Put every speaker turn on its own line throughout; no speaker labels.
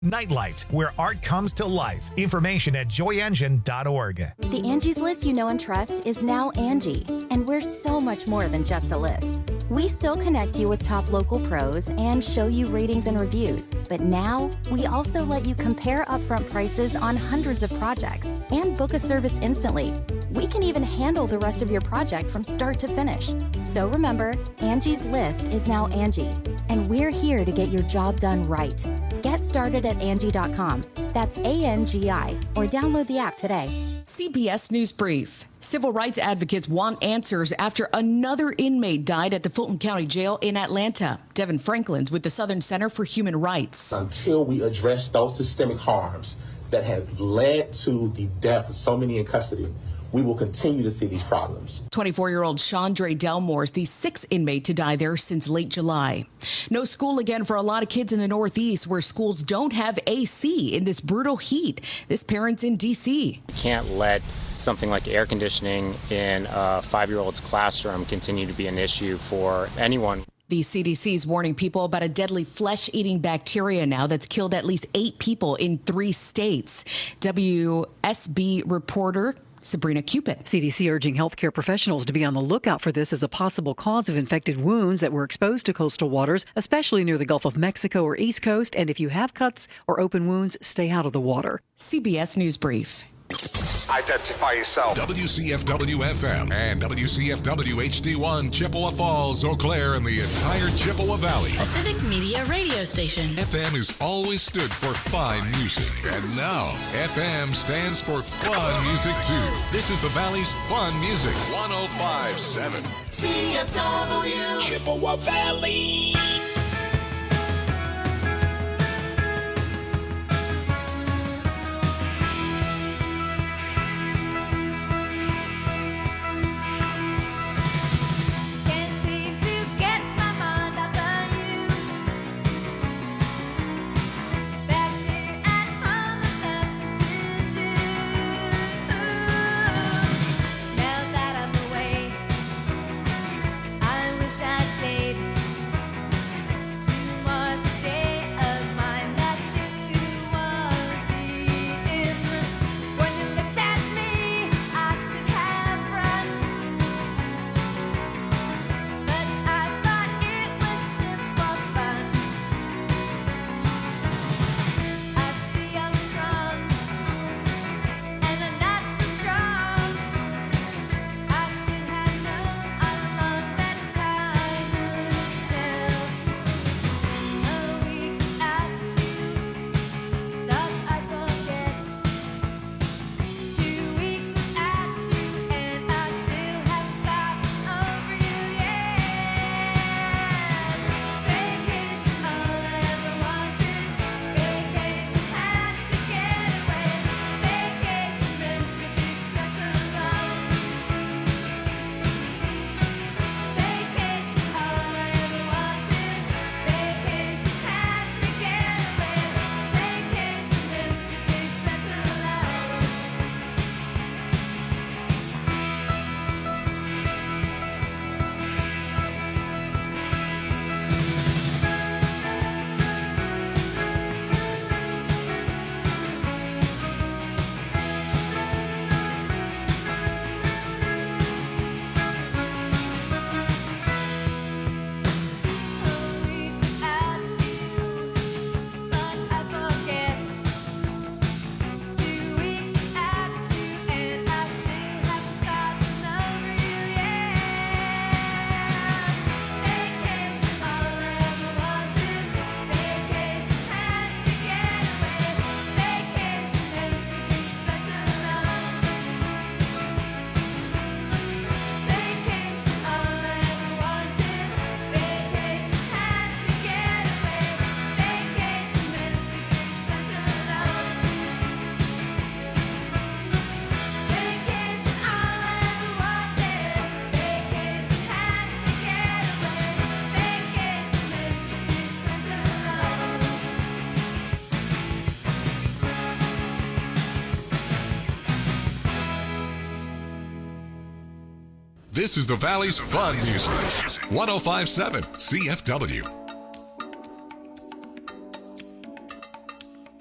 Nightlight, where art comes to life. Information at joyengine.org.
The Angie's List you know and trust is now Angie, and we're so much more than just a list. We still connect you with top local pros and show you ratings and reviews, but now we also let you compare upfront prices on hundreds of projects and book a service instantly. We can even handle the rest of your project from start to finish. So remember, Angie's List is now Angie, and we're here to get your job done right. Get started at Angie.com. That's ANGI, or download the app today.
CBS News Brief. Civil rights advocates want answers after another inmate died at the Fulton County Jail in Atlanta. Devin Franklin's with the Southern Center for Human Rights.
Until we address those systemic harms that have led to the death of so many in custody, we will continue to see these problems.
24-year-old Chandre Delmore is the sixth inmate to die there since late July. No school again for a lot of kids in the Northeast where schools don't have AC in this brutal heat. This parent's in D.C.
You can't let something like air conditioning in a 5-year-old's classroom continue to be an issue for anyone.
The CDC is warning people about a deadly flesh-eating bacteria now that's killed at least 8 people in 3 states. WSB reporter Sabrina Cupid.
CDC urging healthcare professionals to be on the lookout for this as a possible cause of infected wounds that were exposed to coastal waters, especially near the Gulf of Mexico or East Coast. And if you have cuts or open wounds, stay out of the water.
CBS News Brief.
Identify yourself.
WCFW-FM and WCFW-HD1, Chippewa Falls, Eau Claire, and the entire Chippewa Valley.
A civic media radio station.
FM has always stood for fine music. And now, FM stands for fun music, too. This is the Valley's fun music. 105.7.
CFW.
Chippewa Valley. This is the Valley's fun music. 105.7 CFW.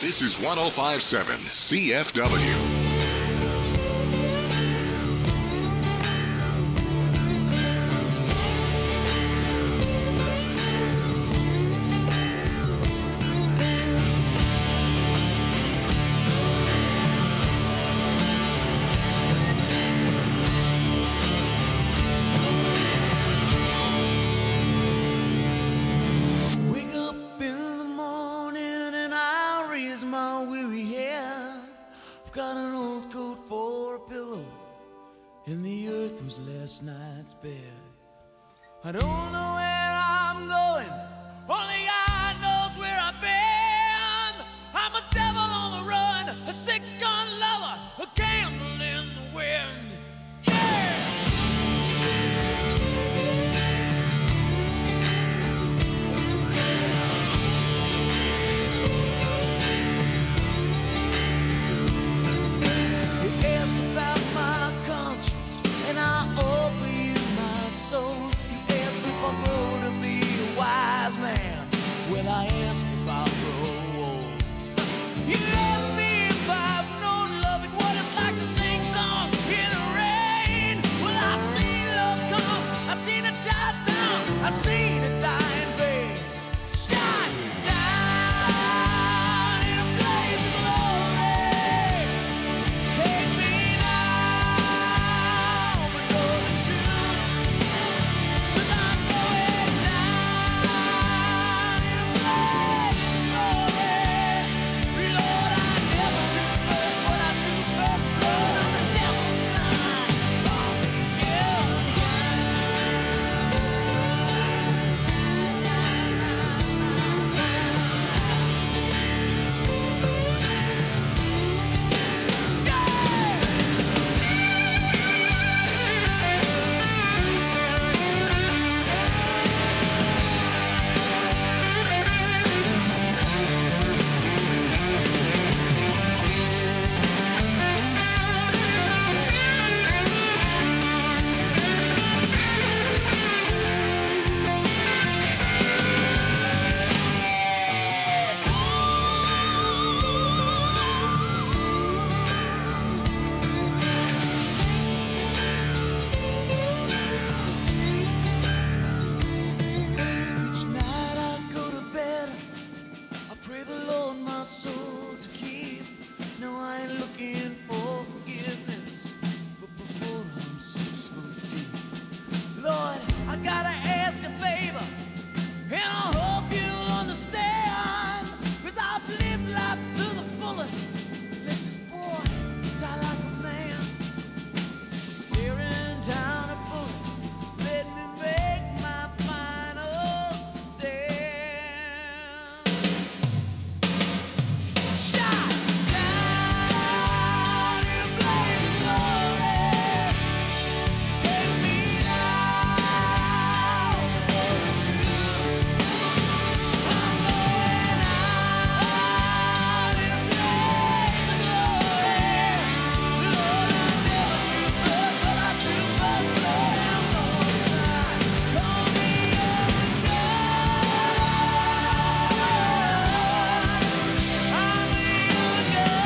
This is 105.7 CFW.
Last night's bed. I don't know where I'm going, only God knows where I've been. I'm a devil on the run, a six-gun lover, a candle in the wind. You ask about my conscience, and I offer you my soul. You ask if I'll grow to be a wise man. Well, I ask if I'll grow old. You ask me if I've known love and what it's like to sing songs in the rain. Well, I've seen love come, I've seen it shot down, I've seen it die in vain. Shot down in a blaze of glory. Take me now, but know the truth, 'cause I'm going down in a blaze of glory. Lord, I never drew first, but I drew first blood on the devil's side. Call me young. Each night I go to bed, I pray the Lord my soul to keep. No, I ain't looking for forgiveness, but before I'm 6 foot deep. Lord, I gotta ask a favor, and I hope you'll understand. 'Cause I've lived life to the fullest. Let this boy die like a man, staring down a bullet. Let me make my final stand. Shot down in a blaze of glory. Take me now, but know the truth. I'm going out in a blaze of glory. Lord, I never drew first, but I drew first blood on the side. Call me young I'm a young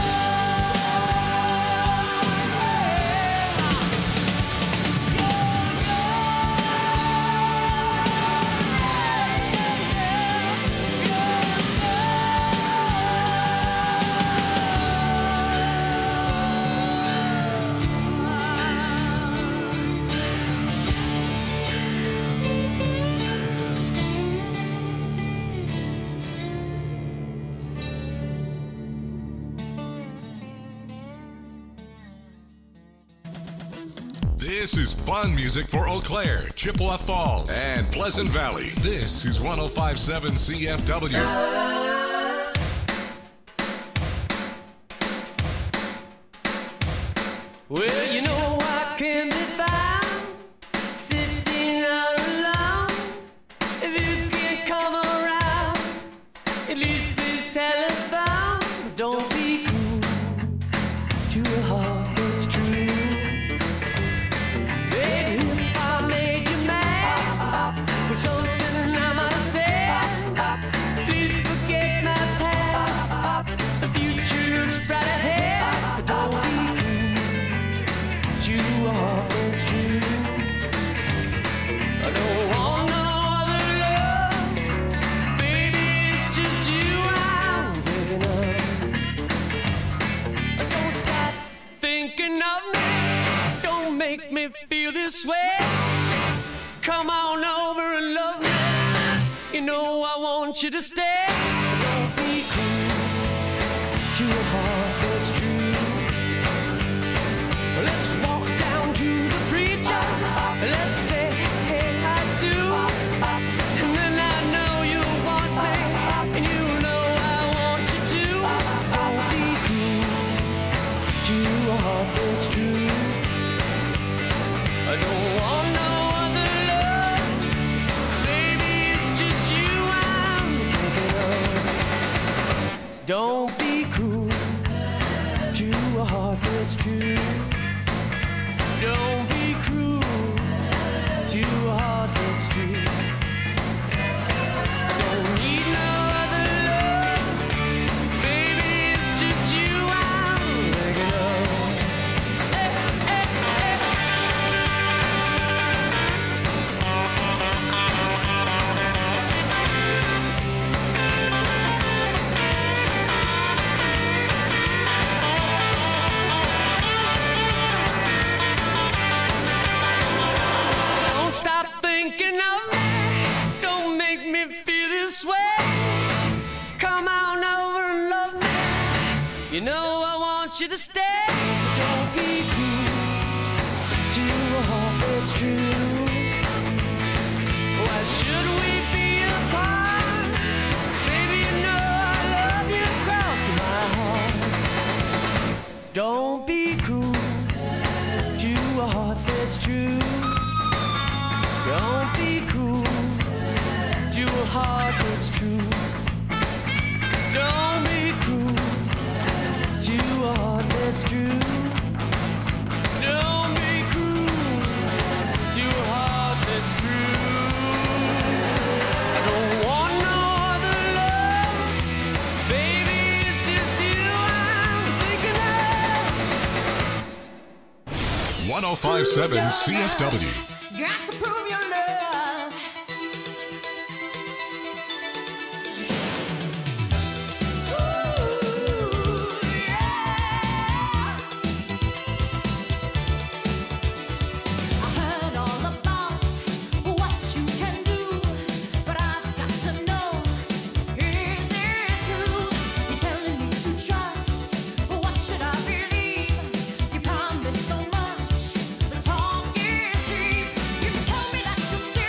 This is fun music for Eau Claire, Chippewa Falls, and Pleasant Valley. This is 105.7 CFW.
Well, you know I can be found sitting all alone. If you can come around, at least please telephone. Don't be cruel to a heart that's true. Baby, if I made you mad with something I might say, please forget. this way. Come on over and love me. You know I want you to stay. Don't be cruel to a heart that's true. Let's walk down to the preacher. Let's say, hey, I do. And then I know you want me, and you know I want you to. Don't be cruel to a heart that's true. I don't want no other love. Baby, it's just you I'm thinking of. Don't be cruel to a heart that's true. Don't be cruel to a heart that's true. Don't need no other love. Baby, it's just you I'm thinking of. Don't stop thinking of me. Don't make me feel this way. Come on over and love me. You know I want you to stay. Don't be cruel to a heart that's true. Why should we be apart? Baby, you know I love you across my heart. Don't be cruel to a heart that's true. Don't be cruel to a heart that's true. Don't be cruel to a heart that's true. Don't be cruel to a heart that's true. I don't want no other love. Baby, it's just you I'm thinking of.
1057 CFW.
Got to prove your love. Ooh, yeah. I heard all about what you can do, but I've got to know, is it true? You're telling me to trust, but what should I believe? You promise so much, the talk is cheap. You tell me that you'll see.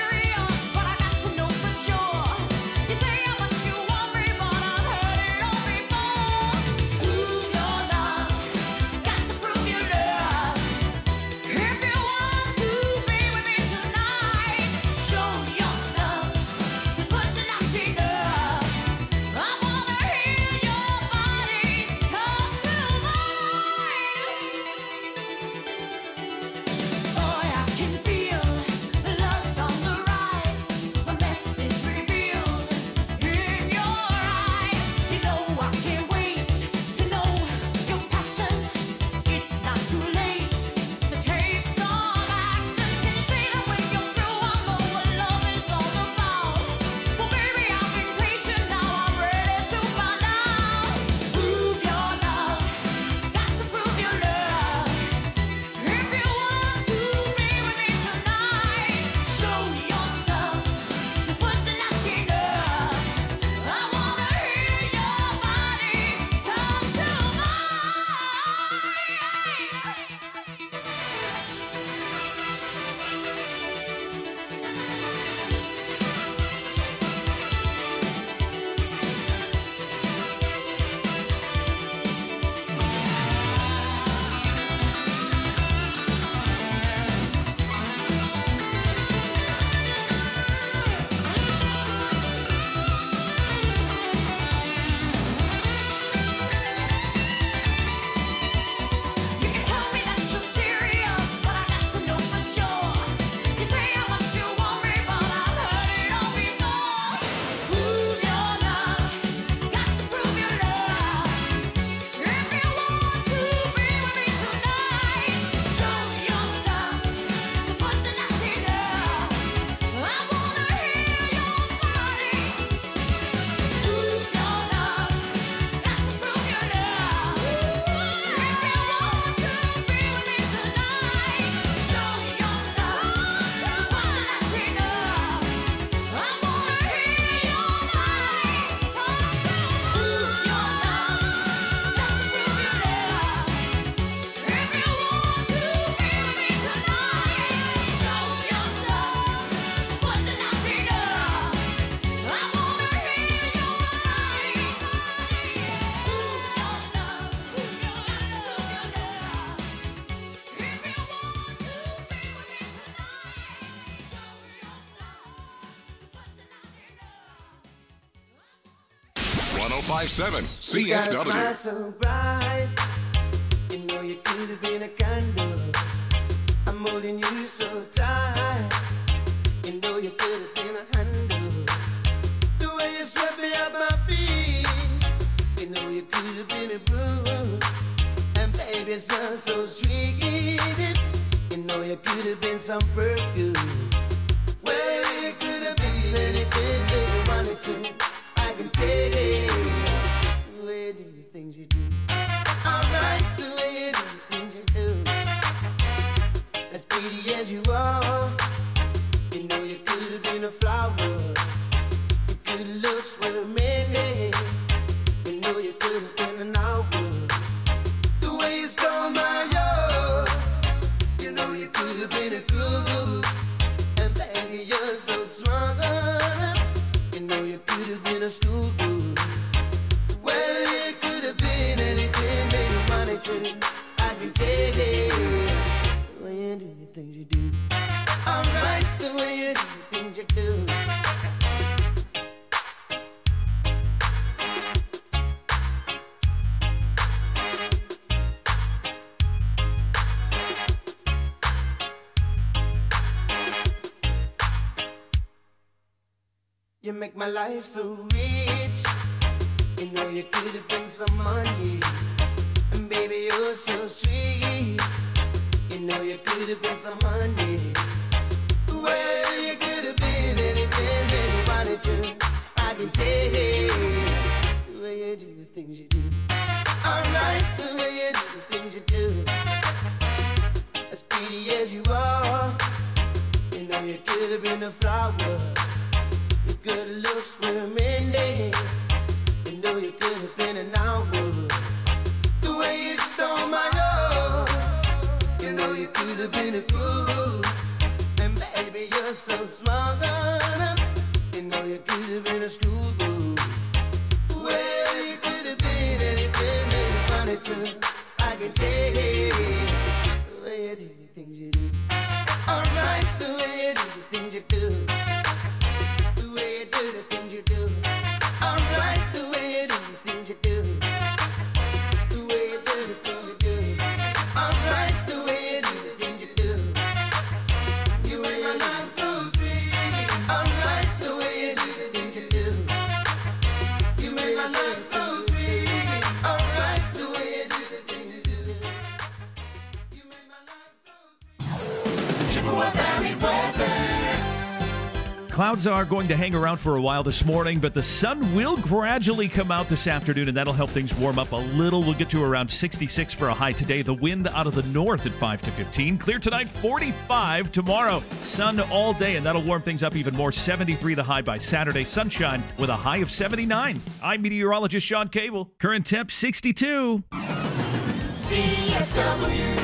1057
You got a smile
CFW.
so bright. You know you could have been a candle. I'm holding you so tight. You know you could have been a handle. The way you swept me off my feet. You know you could have been a broom. And baby, it sounds so sweet. You know you could have been some perfume. Well, you could have been anything that you wanted to. I can take it. The way you do the things you do. Alright, the way you do the things you do. As pretty as you are. You know you could have been a flower. Your good looks were amazing. You know you could have been an hour. The way you stole my heart. You know you could have been a groove. And baby, you're so smart. You know you could have been a school boo. Well, you could have been anything that you wanted to. I can take it. The way you do the things you do. Alright, the way you do the things you do. You make my life so rich. You know you could have been some money. And baby, you're so sweet. You know you could have been some money. Well, you could have been anything that you wanted to. I can take it. The way you do the things you do. Alright, the way you do the things you do. As pretty as you are. You know you could have been a flower. Your good looks were amazing. You know you could have been an hour. The way you stole my love. You know you could have been a groove. And baby, you're so smart. You know you could have been a schoolboy. Well, you could have been anything that you wanted to. I can take it. The way you do the things you do. Alright, the way you do the things you do. The way you do the things you do. Alright, the way you do the things you do. The way you do the things you do. Alright, the way you do the things you do. You make my life so sweet. Alright, the way you do the things you do. You make my life so sweet. Alright, the way you do the things you do. You make my life so sweet. Chippewa Valley weather.
Clouds are going to hang around for a while this morning, but the sun will gradually come out this afternoon, and that'll help things warm up a little. We'll get to around 66 for a high today. The wind out of the north at 5 to 15. Clear tonight, 45 tomorrow. Sun all day, and that'll warm things up even more. 73 the high by Saturday. Sunshine with a high of 79. I'm meteorologist Sean Cable. Current temp 62.
CFW.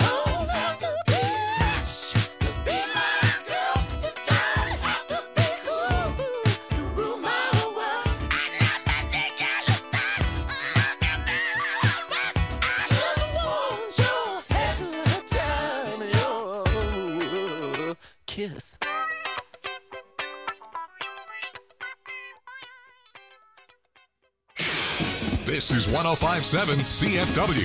don't have to be rich to be my girl. You don't have to be cool to rule my world. I love that thing you look at. Look at me, I just want your extra time, your kiss.
This is 105.7 CFW.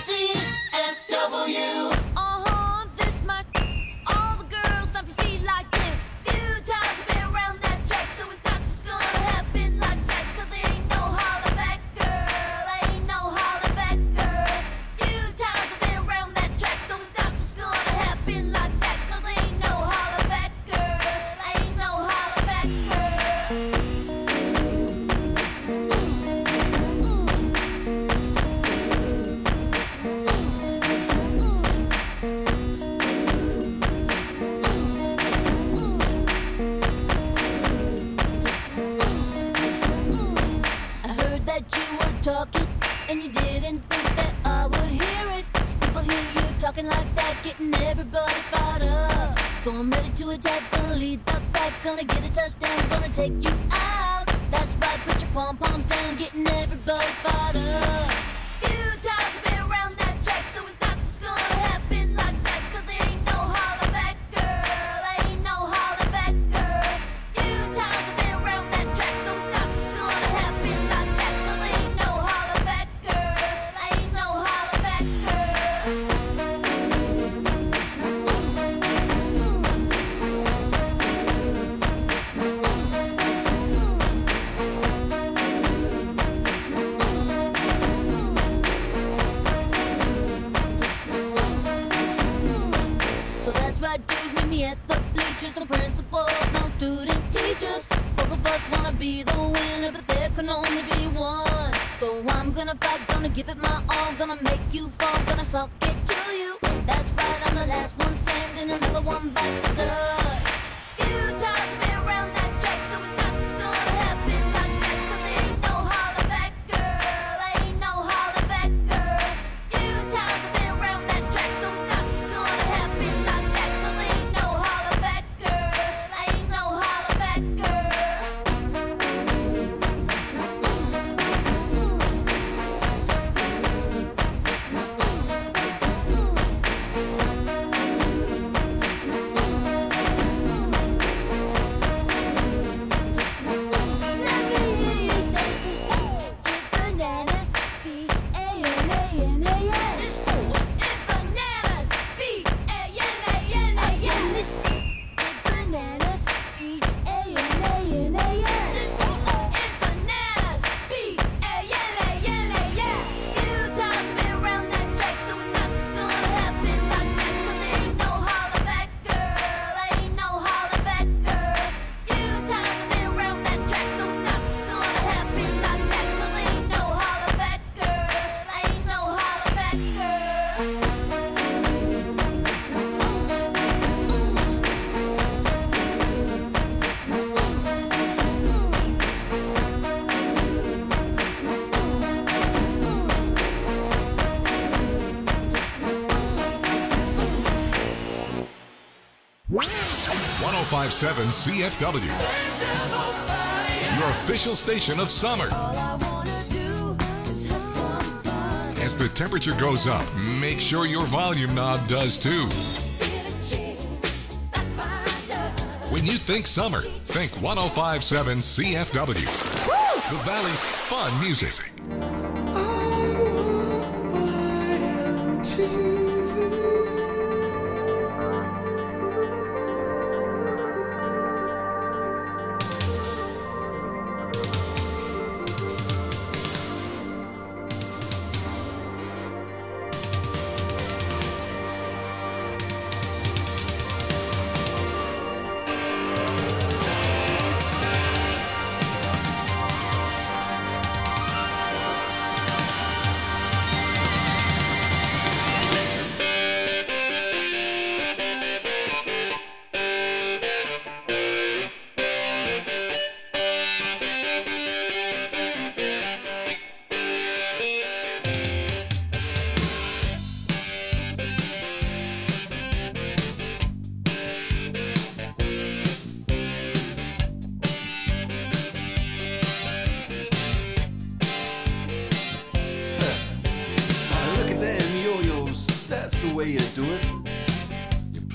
CFW.
This much. All the girls stomp your feet like this. Few times I've been around that track, so it's not just gonna happen like that. 'Cause it ain't no holler back, girl. Ain't no holler back, girl. Few times I've been around that track, so it's not just gonna happen like that. 'Cause it ain't no holler back, girl. Ain't no holler back, girl. I heard that you were talking, and you didn't think that I would hear it. People hear you talking like that, getting everybody fired up. So I'm ready to attack, gonna lead the pack, gonna get a touchdown, gonna take you out. That's right, put your pom-poms down, getting everybody fired up. Few times I've been around that track, so it's not just gonna happen like that. 'Cause it ain't no holler back, girl. Ain't no holler back, girl. Few times I've been around that track, so it's not just gonna happen like that. 'Cause it ain't no holler back, girl. Ain't no holler back, So that's right, dude, meet me at the bleachers. No principals, no student teachers. Both of us wanna be the winner, but there can only be one. So I'm gonna fight, gonna give it my all, gonna make you fall, gonna suck it to you. That's right, I'm the last one standing, another one bites the dust. Few times I've been around that track, so it's not just gonna happen like that. 'Cause it ain't no holler back, girl. Ain't no holler back, girl. Few times I've been around that track, so it's not just gonna happen like that. 'Cause it ain't no holler back, girl. Ain't no holler back, bananas, B-A-N-A-N-A-S. This is bananas, B-A-N-A-N-A-S. This is bananas, B-A-N-A-N-A-S. This is bananas, B-A-N-A-N-A-S. Few times I've been around that track, so it's not just gonna happen like that. 'Cause it ain't no holler back, girl. Ain't no holler back, girl. Few times I've been around that track, so it's not just gonna happen like that. 'Cause it ain't no holler back, girl. Ain't no holler back,
Girl. 105.7 CFW. Your official station of summer. As the temperature goes up, make sure your volume knob does too. When you think summer, think 105.7 CFW. The Valley's fun music.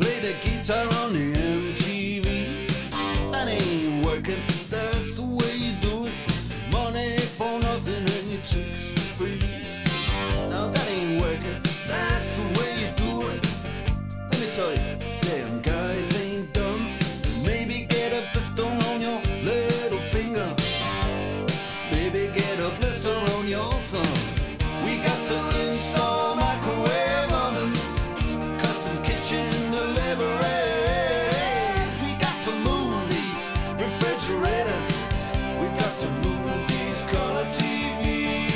play the guitar on the MTV. That ain't working, that's the way you do it. Money for nothing and your chicks for free. Now that ain't working, that's the way you do it. Let me tell you, damn guys ain't dumb. Maybe get a blister on your little finger. Maybe get a blister on your thumb. We got to install microwave ovens, custom kitchen deliveries. We got to move these refrigerators. We got to move these color TVs.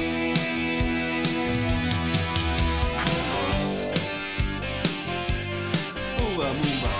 Move on, move on.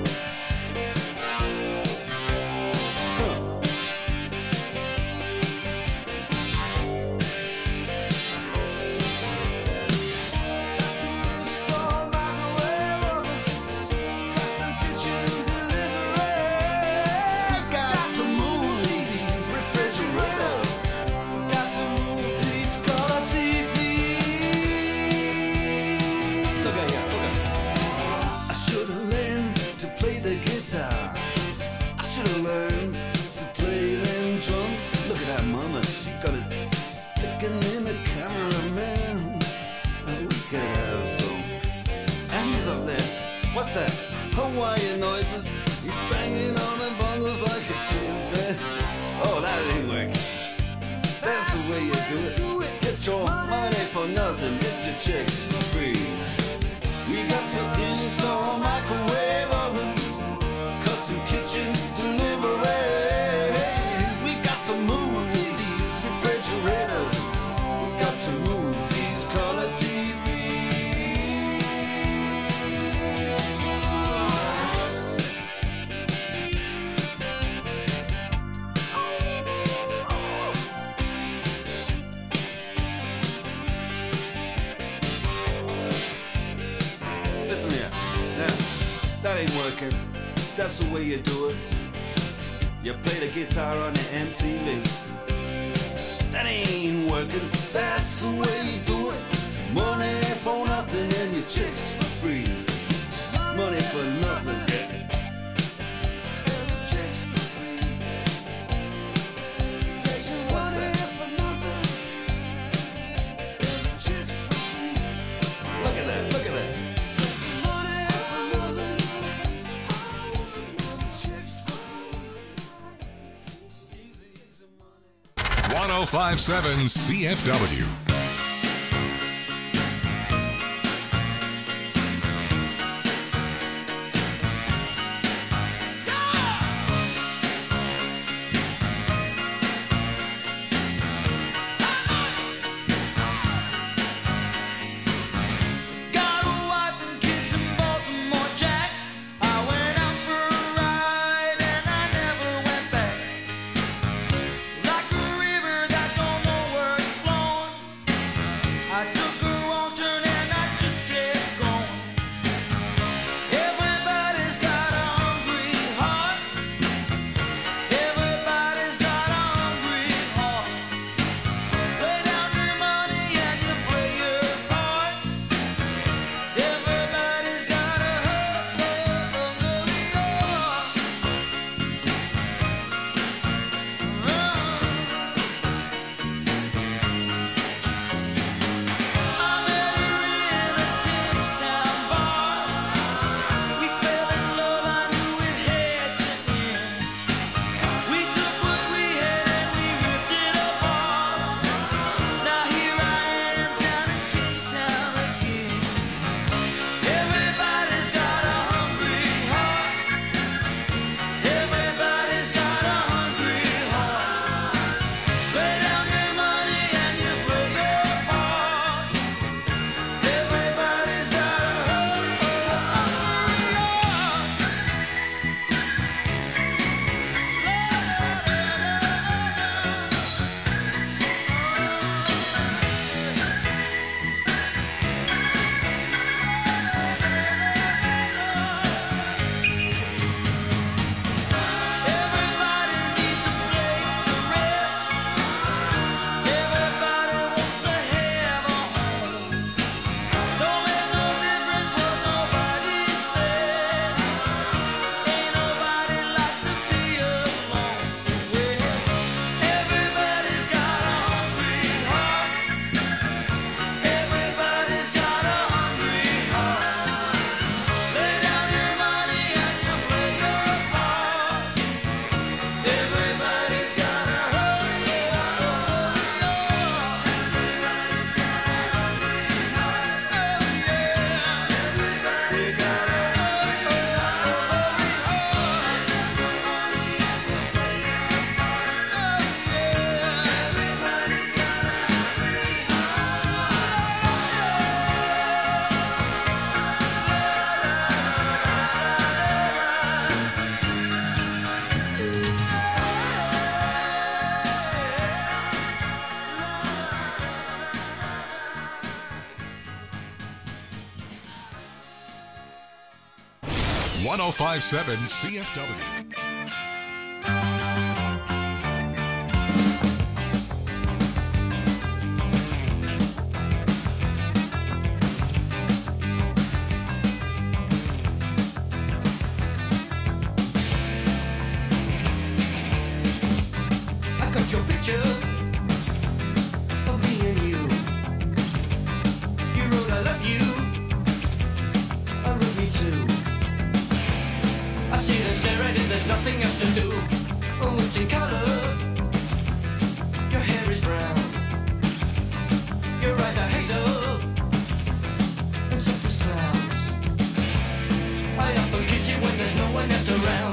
What's that? Hawaiian noises. He's banging on the bongos like a chimpanzee. Oh, that ain't working. That's the way you do it. Get your money for nothing. Get your chicks for free. We got to install microwave oven, custom kitchen deliveries. We got to move these refrigerators. We got to move these color TVs. Listen here, now, that ain't working. That's the way you do it. You play the guitar on the MTV. That ain't working. That's the way you do it. Money for nothing and your chicks for free. Money for nothing. And your chicks for free. What's that? And your chicks for free. Look at that, look at that.
1057 CFW.
Got a wife and kids in Baltimore, Jack. I went out for a ride and I never went back. Like a river that don't know where it's flowing.
1057 CFW.
I got your picture of me and you. You wrote I love you. I wrote me too. I sit and stare at it, there's nothing else to do. Oh, it's in color. Your hair is brown. Your eyes are hazel. And soft as clouds. I often kiss you when there's no one else around.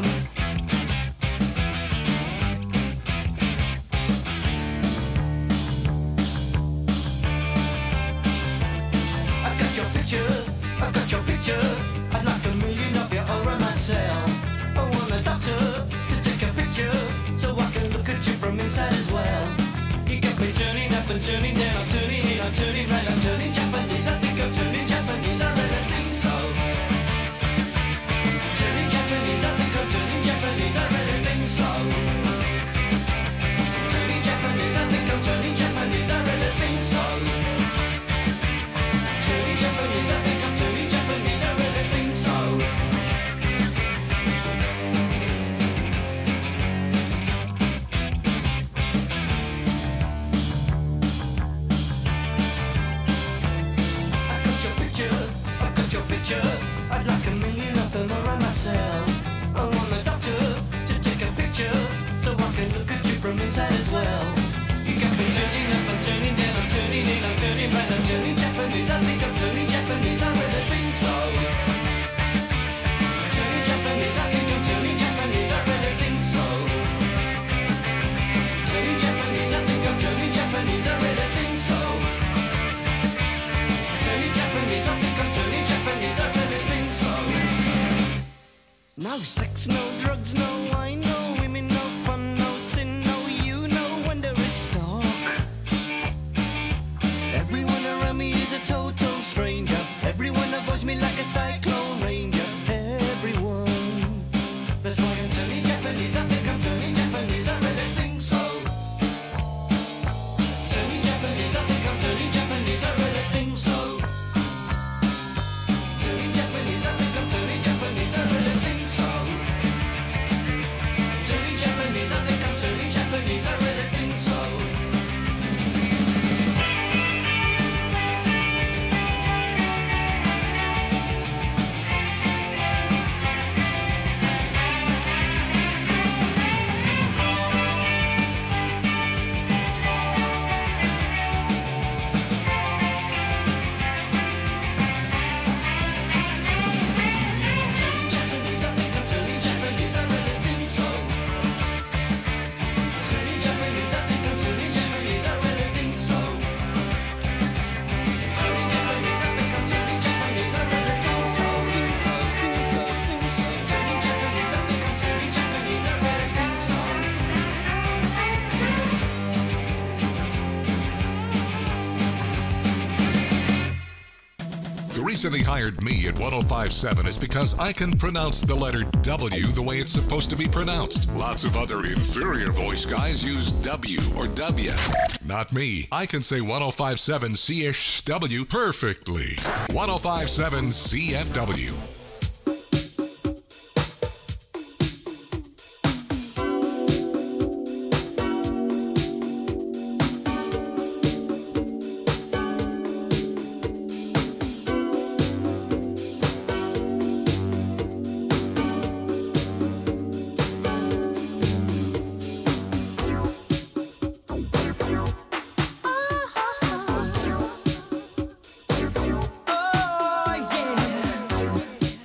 I got your picture. I'd like a million of you all around myself. I want a doctor to take a picture so I can look at you from inside as well. You got me turning up and turning down, I'm turning in, I'm turning right, I'm turning Japanese. I think I'm turning Japanese, I really think so. Turning Japanese, I think I'm turning Japanese, I really think so. Turning Japanese, I think I'm turning Japanese, I really think so. Turning Japanese, I think I'm turning Japanese, I really think so. I got your picture, I'd like a million of them around myself. I want the doctor to take a picture so I can look at you from inside as well. You got me turning up, I'm turning down, I'm turning in, I'm turning right, I'm turning Japanese. I think I'm turning Japanese, I really think so. Turning Japanese, I think I'm turning Japanese, I really think so. Turning Japanese, I think I'm turning Japanese, I really think so. Turning Japanese, I think I'm turning Japanese, I really think so. No sex, no drugs, no wine, no women, no fun, no sin, no you, no wonder it's dark. Everyone around me is a total stranger. Everyone avoids me like a cyclone ranger. Everyone. That's why I'm turning Japanese. I think I'm turning Japanese. I really think so. Turning Japanese. I think I'm turning Japanese. I really think so. Turning Japanese. I think I'm turning Japanese. I really think so. Turning Japanese. I think I'm turning Japanese. I really think so.
The reason they hired me at 1057 is because I can pronounce the letter W the way it's supposed to be pronounced. Lots of other inferior voice guys use W or W. Not me. I can say 1057 CSW perfectly. 1057 CFW.
Oh, yeah.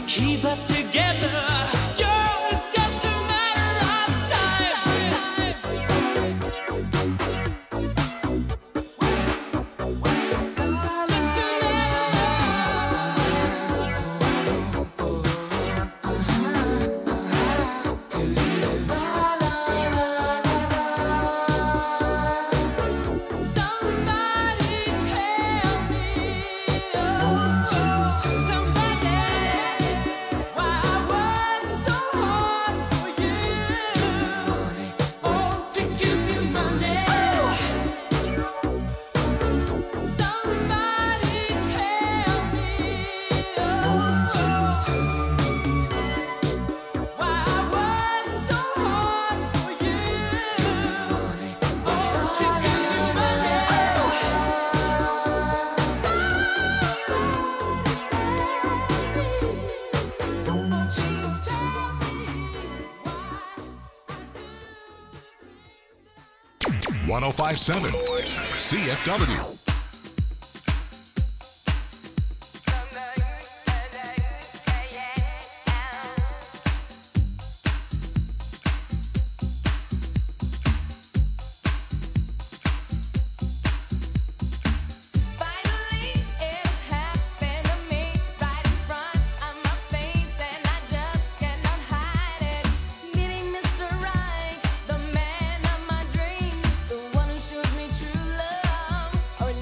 keep us together. Girl, it's just a matter of time.
.1057 CFW.
Or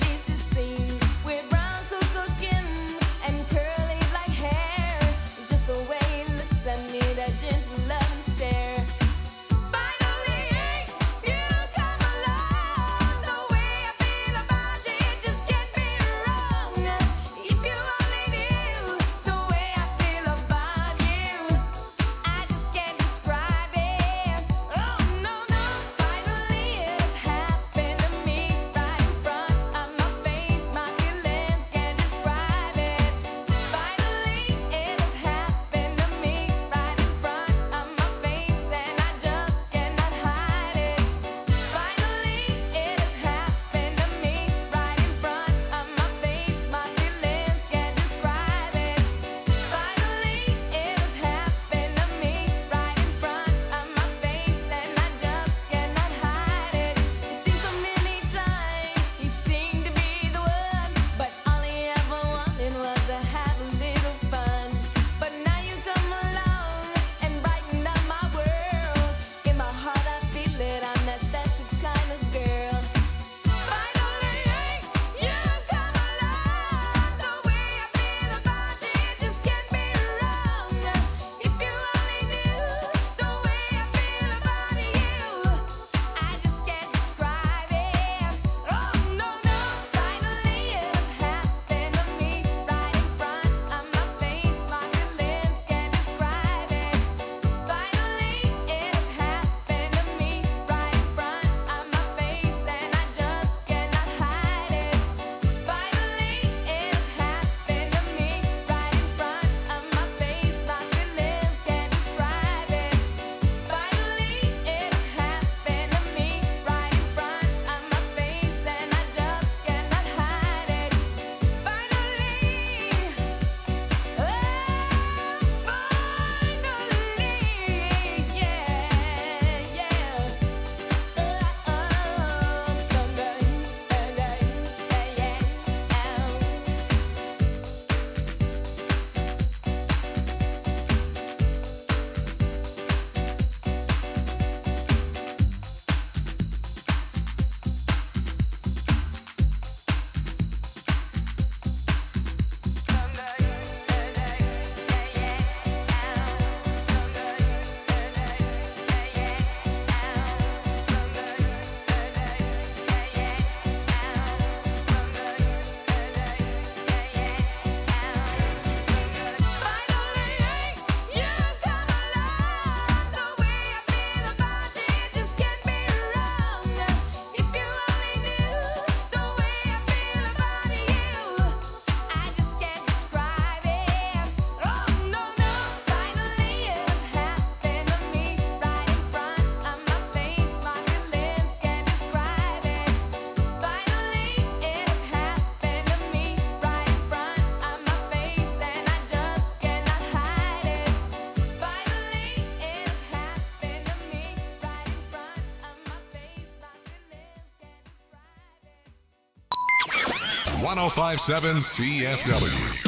1057 CFW.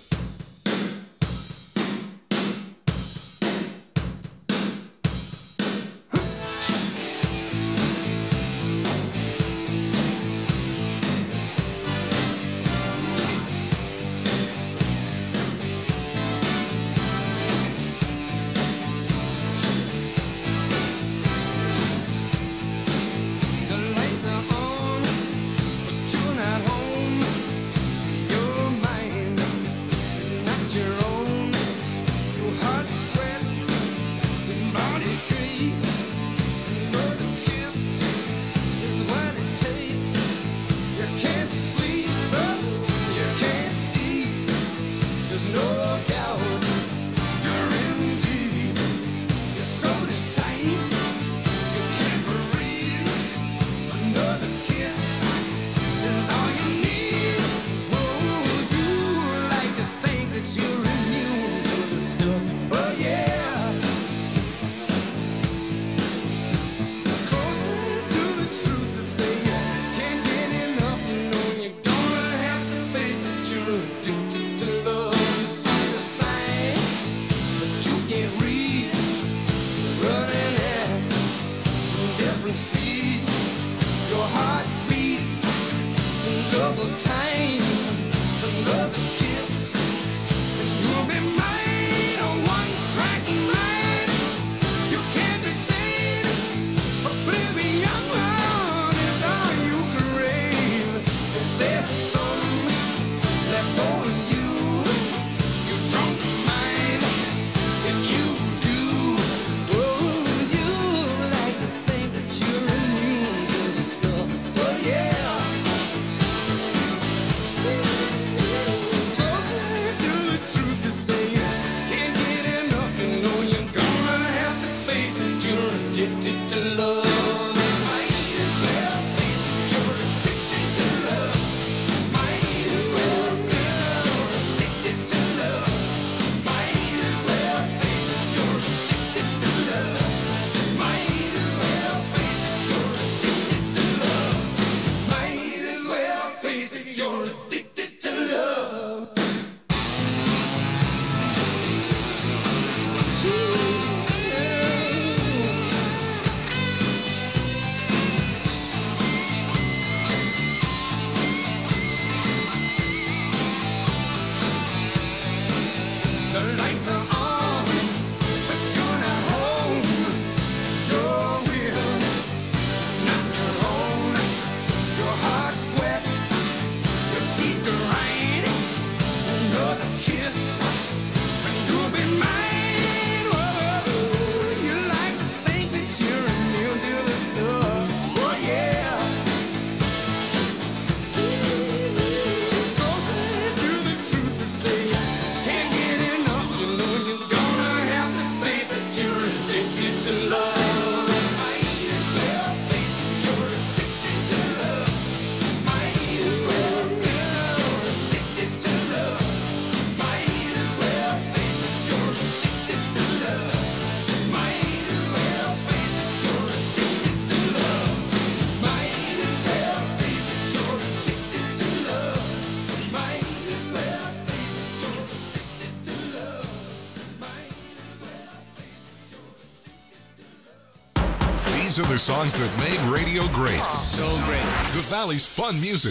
These are the songs that made radio great.
So great.
The Valley's fun music.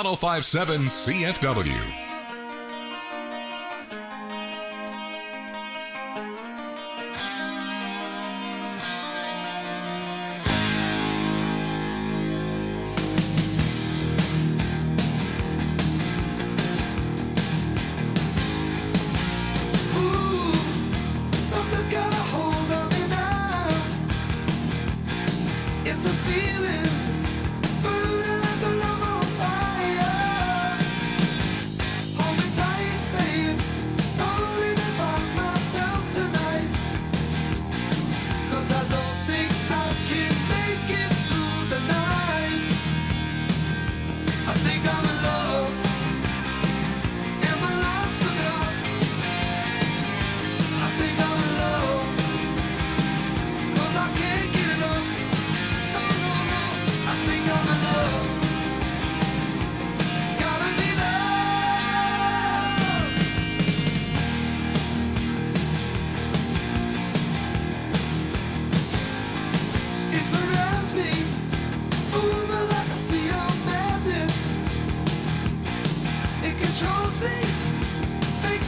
1057 CFW.
Something's got a hold of me now. It's a feeling, burning like a love on fire.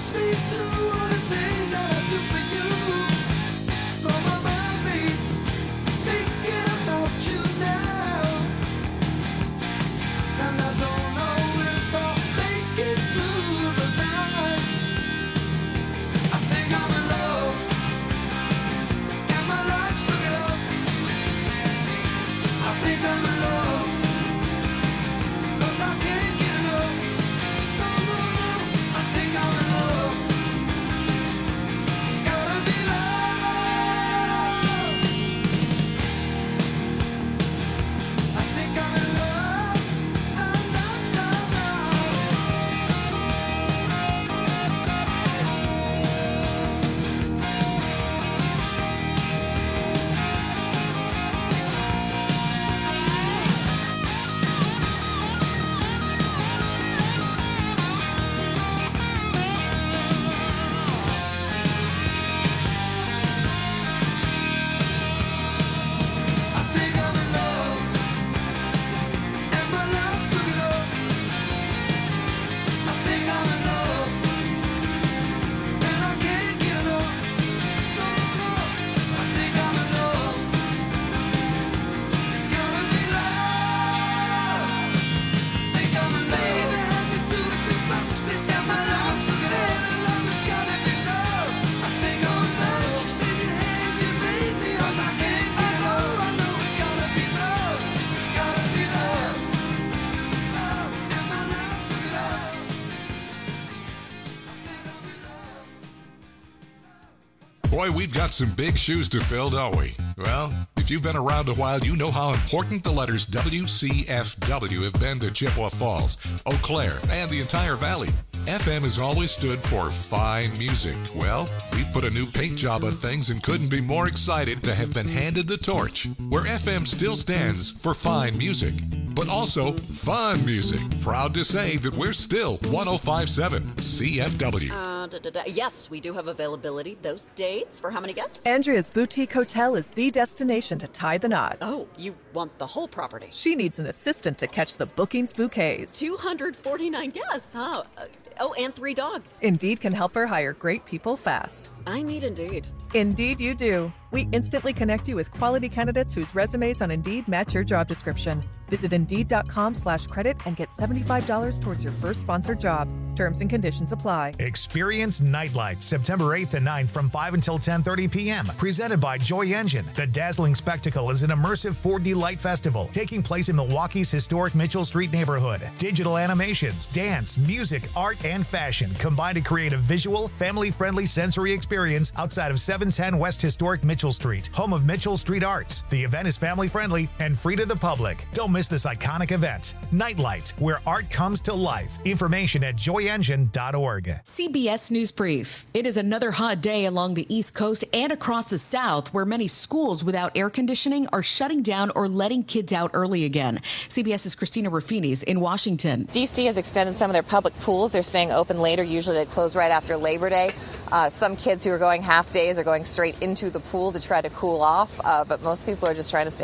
Ask me to all the things that I do for you. From my mind, babe, thinking about you now. And I don't know if I'll make it through the night. I think I'm in love, and my life's looking up. I think I'm in love, 'cause I can't get enough. No, no, no. I think I'm in love. Gotta be love. I think I'm in love. I think I'm in love, and my life's looking up. I think I'm in love, and I can't get enough. No, no, I think I'm in love. It's gonna be love. Think I'm in love. Baby, how you do it? You must be and my life's looking up. And love, it's gotta be love. I think I'm in love. You said you had, you made me, 'cause I can't get enough. I know it's gotta be love. It's gotta be love. Love, and my life's looking up.
Boy, we've got some big shoes to fill, don't we? Well, if you've been around a while, you know how important the letters WCFW have been to Chippewa Falls, Eau Claire, and the entire valley. FM has always stood for fine music. Well, we've put a new paint job on things and couldn't be more excited to have been handed the torch, where FM still stands for fine music, but also fun music. Proud to say that we're still 105.7 CFW.
Yes, we do have availability. Those dates for how many guests?
Andrea's Boutique Hotel is the destination to tie the knot.
Oh, you want the whole property?
She needs an assistant to catch the bookings bouquets.
249 guests, huh? Oh, and 3 dogs.
Indeed can help her hire great people fast.
I need Indeed.
Indeed you do. We instantly connect you with quality candidates whose resumes on Indeed match your job description. Visit Indeed.com/credit and get $75 towards your first sponsored job. Terms and conditions apply.
Experience Nightlight September 8th and 9th from 5 until 10:30 p.m. Presented by Joy Engine. The dazzling spectacle is an immersive 4D light festival taking place in Milwaukee's historic Mitchell Street neighborhood. Digital animations, dance, music, art, and fashion combine to create a visual, family-friendly sensory experience outside of 710 West Historic Mitchell Street, home of Mitchell Street Arts. The event is family-friendly and free to the public. Don't miss this iconic event. Nightlight, where art comes to life. Information at joyengine.org.
CBS News Brief. It is another hot day along the East Coast and across the South, where many schools without air conditioning are shutting down or letting kids out early again. CBS's Christina Ruffini's in Washington.
D.C. has extended some of their public pools. They're staying open later. Usually they close right after Labor Day. Some kids who are going half days are going straight into the pool to try to cool off, but most people are just trying to stay